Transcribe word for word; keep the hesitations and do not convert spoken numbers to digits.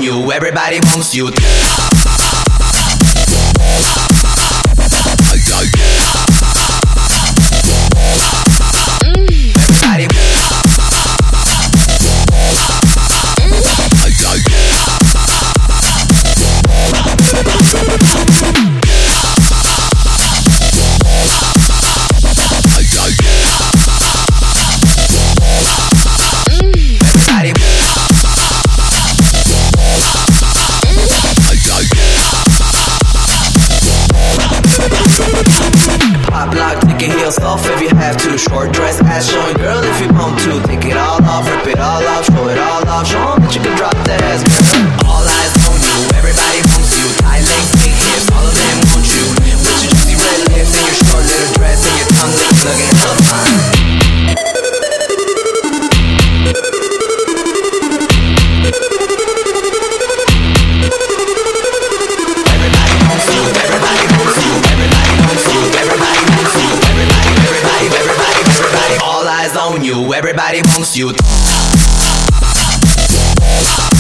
you, everybody wants you. Pop lock, take your heels off if you have to. Short dress, ass showing, girl, if you want to. Take it all off, rip it all off, show it all off. Show 'em that you can drop that ass, girl. All eyes on you, everybody wants you. Tight legs, big hips, all of them want you. With your juicy red lips and your short little dress and your tongue lips looking hella fine. On you, everybody wants you.